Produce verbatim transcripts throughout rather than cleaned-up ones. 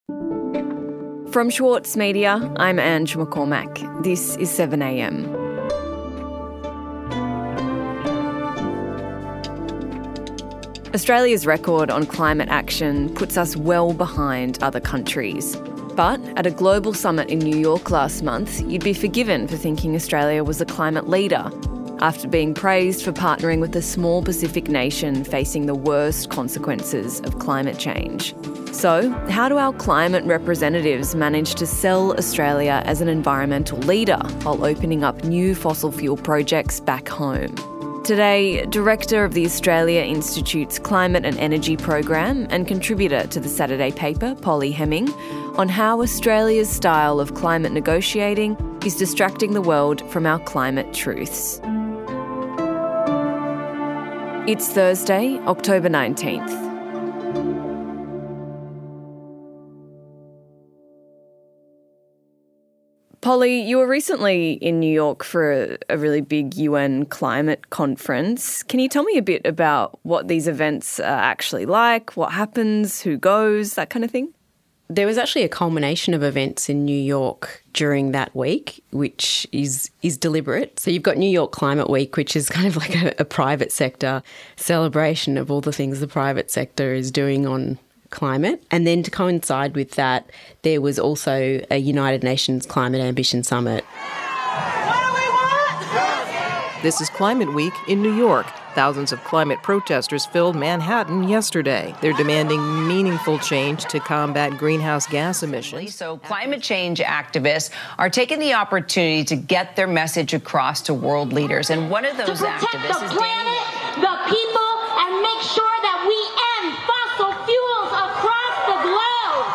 From Schwartz Media, I'm Ange McCormack. This is seven a m. Australia's record on climate action puts us well behind other countries. But at a global summit in New York last month, you'd be forgiven for thinking Australia was a climate leader, after being praised for partnering with a small Pacific nation facing the worst consequences of climate change. So, how do our climate representatives manage to sell Australia as an environmental leader while opening up new fossil fuel projects back home? Today, Director of the Australia Institute's Climate and Energy Program and contributor to the Saturday paper, Polly Hemming, on how Australia's style of climate negotiating is distracting the world from our climate truths. It's Thursday, October nineteenth. Polly, you were recently in New York for a, a really big U N climate conference. Can you tell me a bit about what these events are actually like, what happens, who goes, that kind of thing? There was actually a culmination of events in New York during that week, which is is deliberate. So you've got New York Climate Week, which is kind of like a, a private sector celebration of all the things the private sector is doing on climate. And then to coincide with that, there was also a United Nations Climate Ambition Summit. What do we want? This is Climate Week in New York. Thousands of climate protesters filled Manhattan yesterday. They're demanding meaningful change to combat greenhouse gas emissions. So climate change activists are taking the opportunity to get their message across to world leaders. And one of those to protect activists the is planet, the people, and make sure that we end fossil fuels across the globe.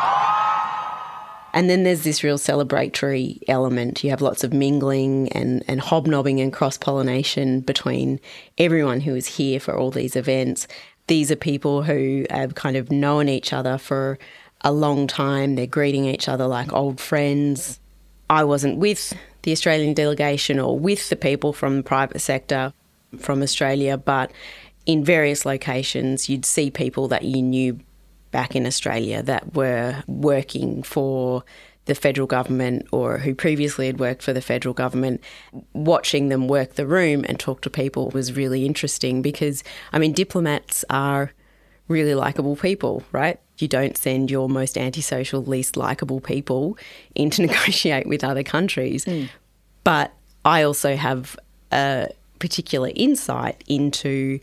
And then there's this real celebratory element. You have lots of mingling and, and hobnobbing and cross-pollination between everyone who is here for all these events. These are people who have kind of known each other for a long time. They're greeting each other like old friends. I wasn't with the Australian delegation or with the people from the private sector from Australia, but in various locations you'd see people that you knew back in Australia that were working for the federal government or who previously had worked for the federal government. Watching them work the room and talk to people was really interesting because, I mean, diplomats are really likeable people, right? You don't send your most antisocial, least likeable people in to negotiate with other countries. Mm. But I also have a particular insight into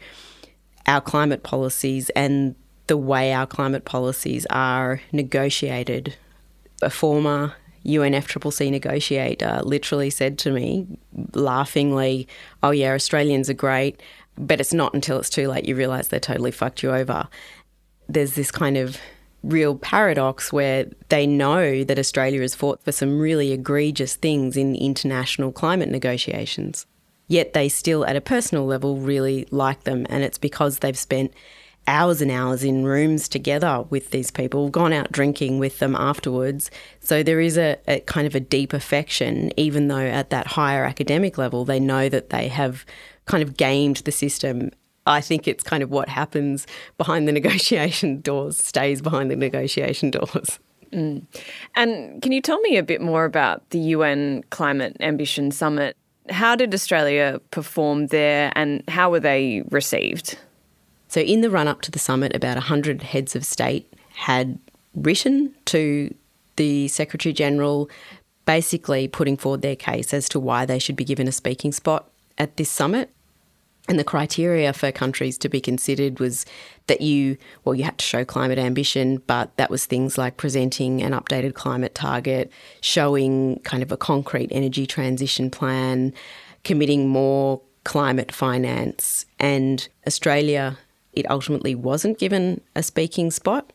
our climate policies and the way our climate policies are negotiated. A former U N F C C C negotiator literally said to me, laughingly, oh yeah, Australians are great, but it's not until it's too late you realise they totally fucked you over. There's this kind of real paradox where they know that Australia has fought for some really egregious things in international climate negotiations, yet they still, at a personal level, really like them, and it's because they've spent hours and hours in rooms together with these people, gone out drinking with them afterwards. So there is a, a kind of a deep affection, even though at that higher academic level they know that they have kind of gamed the system. I think it's kind of what happens behind the negotiation doors stays behind the negotiation doors. Mm. And can you tell me a bit more about the U N Climate Ambition Summit? How did Australia perform there and how were they received? So in the run-up to the summit, about one hundred heads of state had written to the Secretary-General basically putting forward their case as to why they should be given a speaking spot at this summit. And the criteria for countries to be considered was that you, well, you had to show climate ambition, but that was things like presenting an updated climate target, showing kind of a concrete energy transition plan, committing more climate finance. And Australia, it ultimately wasn't given a speaking spot,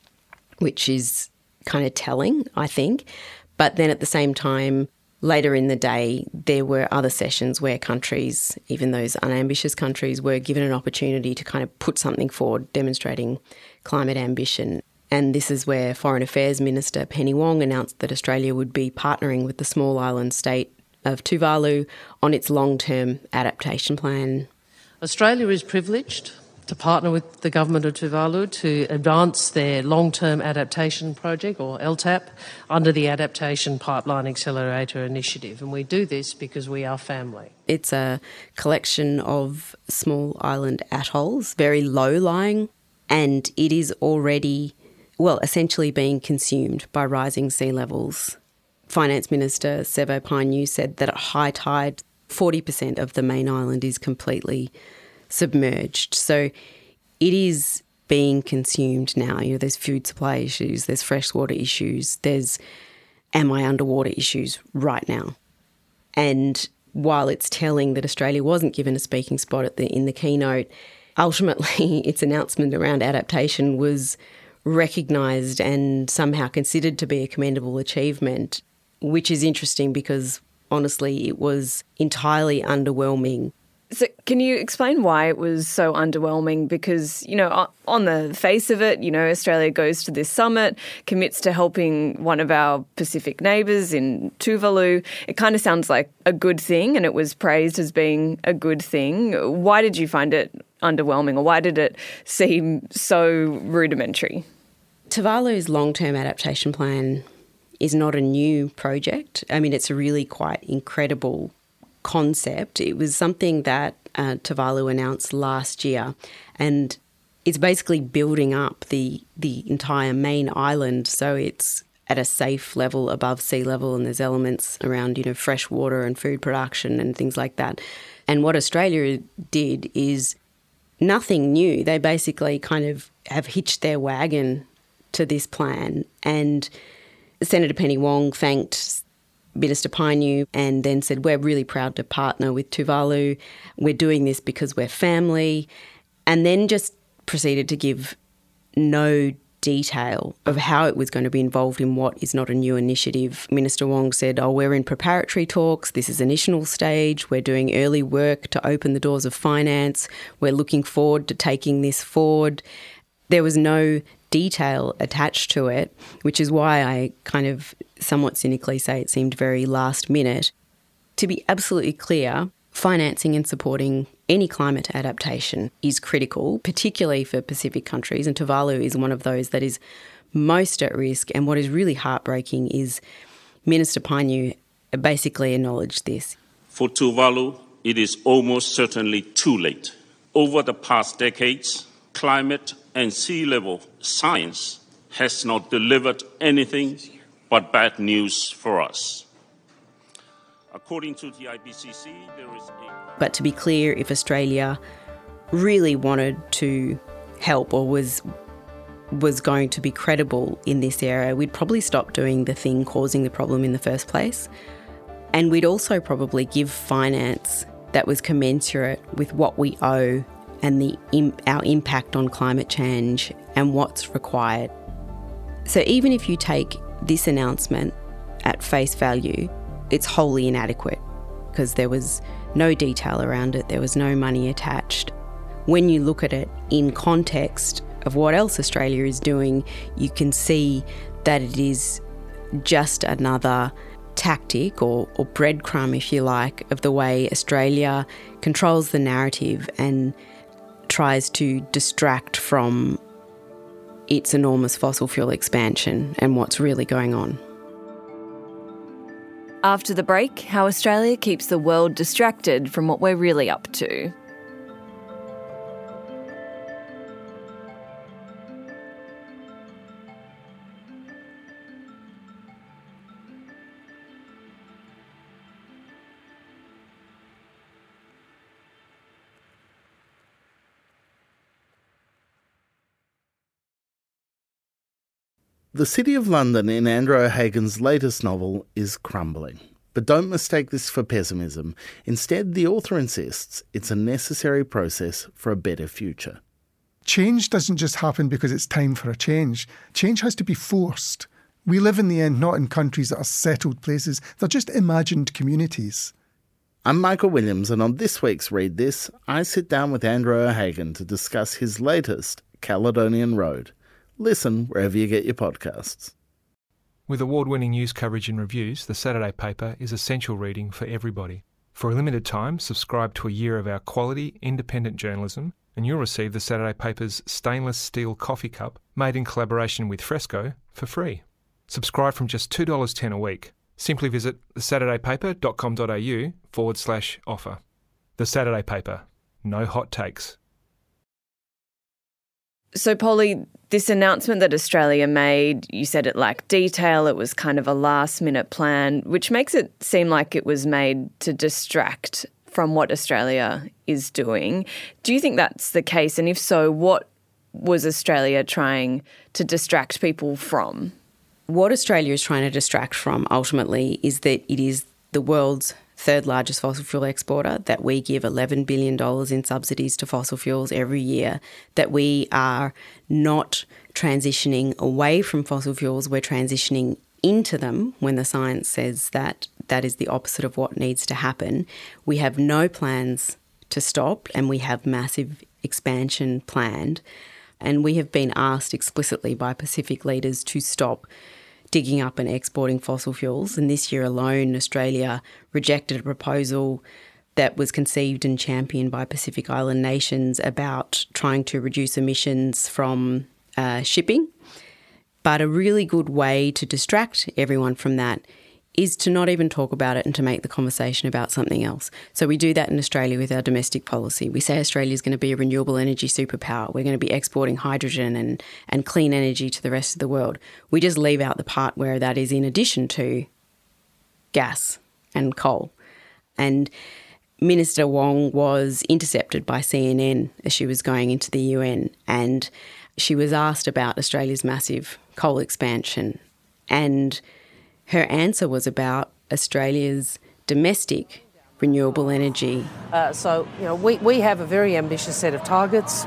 which is kind of telling, I think. But then at the same time, later in the day, there were other sessions where countries, even those unambitious countries, were given an opportunity to kind of put something forward demonstrating climate ambition. And this is where Foreign Affairs Minister Penny Wong announced that Australia would be partnering with the small island state of Tuvalu on its long-term adaptation plan. Australia is privileged to partner with the government of Tuvalu to advance their long-term adaptation project, or L TAP, under the Adaptation Pipeline Accelerator Initiative. And we do this because we are family. It's a collection of small island atolls, very low-lying, and it is already, well, essentially being consumed by rising sea levels. Finance Minister Sevo Painu said that at high tide, forty percent of the main island is completely submerged. So it is being consumed now. You know, there's food supply issues, there's freshwater issues, there's am I underwater issues right now. And while it's telling that Australia wasn't given a speaking spot at the, in the keynote, ultimately its announcement around adaptation was recognised and somehow considered to be a commendable achievement, which is interesting because honestly it was entirely underwhelming. So can you explain why it was so underwhelming? Because, you know, on the face of it, you know, Australia goes to this summit, commits to helping one of our Pacific neighbours in Tuvalu. It kind of sounds like a good thing, and it was praised as being a good thing. Why did you find it underwhelming, or why did it seem so rudimentary? Tuvalu's long-term adaptation plan is not a new project. I mean, it's a really quite incredible concept. It was something that uh, Tuvalu announced last year, and it's basically building up the the entire main island so it's at a safe level above sea level, and there's elements around, you know, fresh water and food production and things like that. And what Australia did is nothing new. They basically kind of have hitched their wagon to this plan, and Senator Penny Wong thanked Minister Painu and then said, we're really proud to partner with Tuvalu. We're doing this because we're family. And then just proceeded to give no detail of how it was going to be involved in what is not a new initiative. Minister Wong said, oh, we're in preparatory talks. This is initial stage. We're doing early work to open the doors of finance. We're looking forward to taking this forward. There was no detail attached to it, which is why I kind of somewhat cynically say it seemed very last minute. To be absolutely clear, financing and supporting any climate adaptation is critical, particularly for Pacific countries, and Tuvalu is one of those that is most at risk. And what is really heartbreaking is Minister Painu basically acknowledged this. For Tuvalu, it is almost certainly too late. Over the past decades, climate and sea level science has not delivered anything but bad news for us. According to the I P C C, there is a... But to be clear, if Australia really wanted to help or was was going to be credible in this area, we'd probably stop doing the thing causing the problem in the first place. And we'd also probably give finance that was commensurate with what we owe and the our impact on climate change and what's required. So even if you take this announcement at face value, it's wholly inadequate because there was no detail around it, there was no money attached. When you look at it in context of what else Australia is doing, you can see that it is just another tactic or, or breadcrumb, if you like, of the way Australia controls the narrative and tries to distract from its enormous fossil fuel expansion and what's really going on. After the break, how Australia keeps the world distracted from what we're really up to. The City of London in Andrew O'Hagan's latest novel is crumbling. But don't mistake this for pessimism. Instead, the author insists it's a necessary process for a better future. Change doesn't just happen because it's time for a change. Change has to be forced. We live in the end not in countries that are settled places. They're just imagined communities. I'm Michael Williams, and on this week's Read This, I sit down with Andrew O'Hagan to discuss his latest, Caledonian Road. Listen wherever you get your podcasts. With award-winning news coverage and reviews, the Saturday paper is essential reading for everybody. For a limited time, subscribe to a year of our quality, independent journalism and you'll receive the Saturday paper's stainless steel coffee cup made in collaboration with Fresco for free. Subscribe from just two dollars ten a week. Simply visit thesaturdaypaper.com.au forward slash offer. The Saturday Paper. No hot takes. So, Polly, this announcement that Australia made, you said it lacked detail, it was kind of a last-minute plan, which makes it seem like it was made to distract from what Australia is doing. Do you think that's the case? And if so, what was Australia trying to distract people from? What Australia is trying to distract from, ultimately, is that it is the world's third largest fossil fuel exporter, that we give eleven billion dollars in subsidies to fossil fuels every year, that we are not transitioning away from fossil fuels, we're transitioning into them when the science says that that is the opposite of what needs to happen. We have no plans to stop, and we have massive expansion planned. And we have been asked explicitly by Pacific leaders to stop digging up and exporting fossil fuels. And this year alone, Australia rejected a proposal that was conceived and championed by Pacific Island nations about trying to reduce emissions from uh, shipping. But a really good way to distract everyone from that is to not even talk about it and to make the conversation about something else. So we do that in Australia with our domestic policy. We say Australia is going to be a renewable energy superpower. We're going to be exporting hydrogen and, and clean energy to the rest of the world. We just leave out the part where that is in addition to gas and coal. And Minister Wong was intercepted by C N N as she was going into the U N, and she was asked about Australia's massive coal expansion, and her answer was about Australia's domestic renewable energy. Uh, so, you know, we, we have a very ambitious set of targets.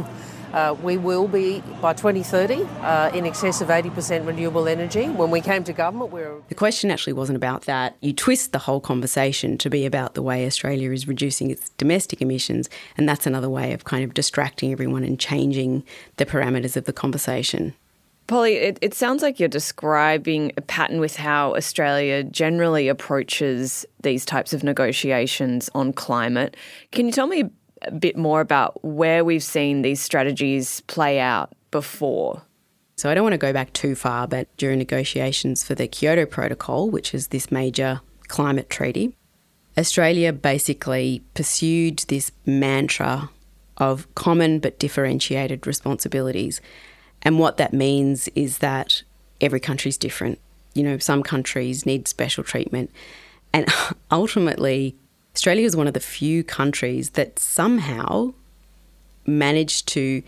uh, we will be, by twenty thirty, uh, in excess of eighty percent renewable energy. When we came to government, we were... The question actually wasn't about that. You twist the whole conversation to be about the way Australia is reducing its domestic emissions, and that's another way of kind of distracting everyone and changing the parameters of the conversation. Polly, it, it sounds like you're describing a pattern with how Australia generally approaches these types of negotiations on climate. Can you tell me a bit more about where we've seen these strategies play out before? So I don't want to go back too far, but during negotiations for the Kyoto Protocol, which is this major climate treaty, Australia basically pursued this mantra of common but differentiated responsibilities. And what that means is that every country's different. You know, some countries need special treatment. And ultimately, Australia is one of the few countries that somehow managed to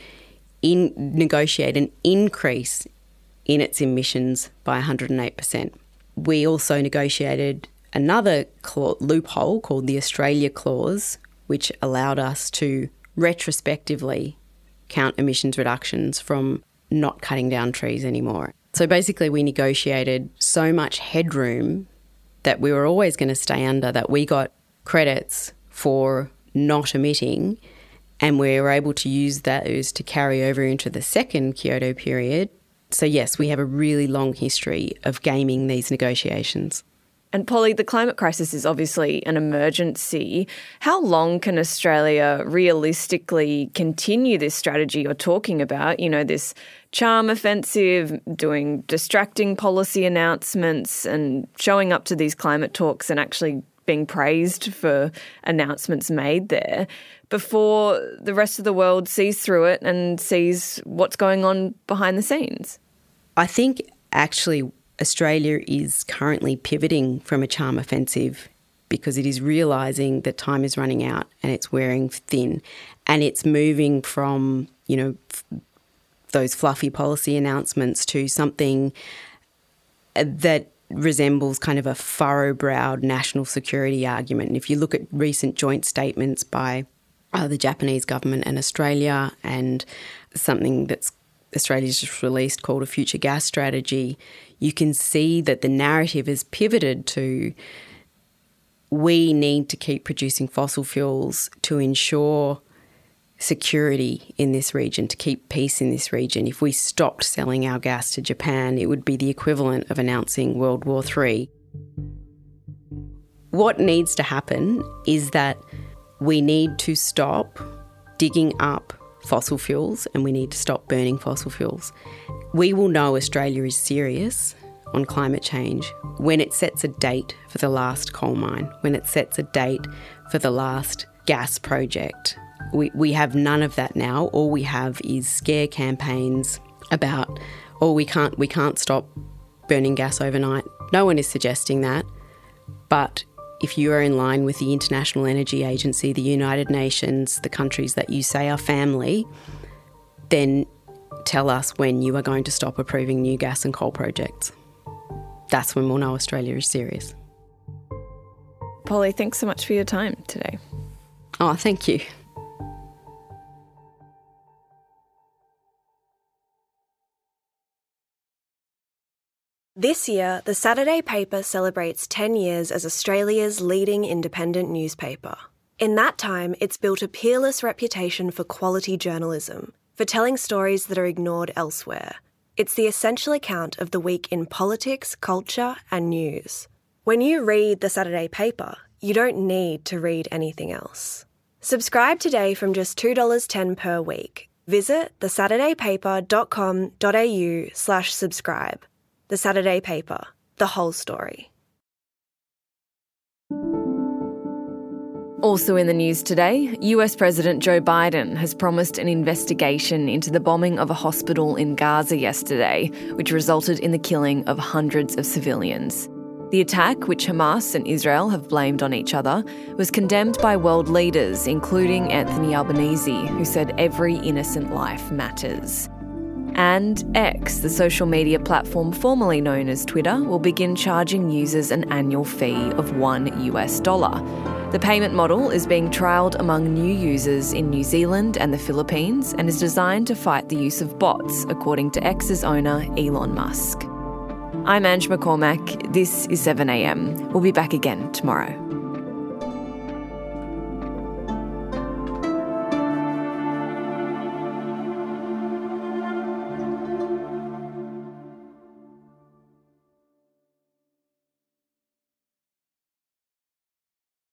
in negotiate an increase in its emissions by one hundred eight percent. We also negotiated another cl- loophole called the Australia Clause, which allowed us to retrospectively count emissions reductions from not cutting down trees anymore. So basically we negotiated so much headroom that we were always going to stay under, that we got credits for not emitting, and we were able to use those to carry over into the second Kyoto period. So yes, we have a really long history of gaming these negotiations. And Polly, the climate crisis is obviously an emergency. How long can Australia realistically continue this strategy you're talking about? You know, this charm offensive, doing distracting policy announcements and showing up to these climate talks and actually being praised for announcements made there before the rest of the world sees through it and sees what's going on behind the scenes? I think actually Australia is currently pivoting from a charm offensive because it is realising that time is running out and it's wearing thin, and it's moving from, you know, f- those fluffy policy announcements to something that resembles kind of a furrow-browed national security argument. And if you look at recent joint statements by uh, the Japanese government and Australia, and something that's Australia's just released called a future gas strategy, you can see that the narrative is pivoted to we need to keep producing fossil fuels to ensure security in this region, to keep peace in this region. If we stopped selling our gas to Japan, it would be the equivalent of announcing World War Three. What needs to happen is that we need to stop digging up fossil fuels and we need to stop burning fossil fuels. We will know Australia is serious on climate change when it sets a date for the last coal mine, when it sets a date for the last gas project. We, we have none of that now. All we have is scare campaigns about, oh, we can't, we can't stop burning gas overnight. No one is suggesting that. But if you are in line with the International Energy Agency, the United Nations, the countries that you say are family, then tell us when you are going to stop approving new gas and coal projects. That's when we'll know Australia is serious. Polly, thanks so much for your time today. Oh, thank you. This year, the Saturday Paper celebrates ten years as Australia's leading independent newspaper. In that time, it's built a peerless reputation for quality journalism, for telling stories that are ignored elsewhere. It's the essential account of the week in politics, culture, and news. When you read the Saturday Paper, you don't need to read anything else. Subscribe today from just two dollars ten per week. Visit the saturday paper dot com dot a u slash subscribe. The Saturday Paper, the whole story. Also in the news today, U S President Joe Biden has promised an investigation into the bombing of a hospital in Gaza yesterday, which resulted in the killing of hundreds of civilians. The attack, which Hamas and Israel have blamed on each other, was condemned by world leaders, including Anthony Albanese, who said every innocent life matters. And X, the social media platform formerly known as Twitter, will begin charging users an annual fee of one U S dollar. The payment model is being trialled among new users in New Zealand and the Philippines and is designed to fight the use of bots, according to X's owner Elon Musk. I'm Ange McCormack. This is seven a m. We'll be back again tomorrow.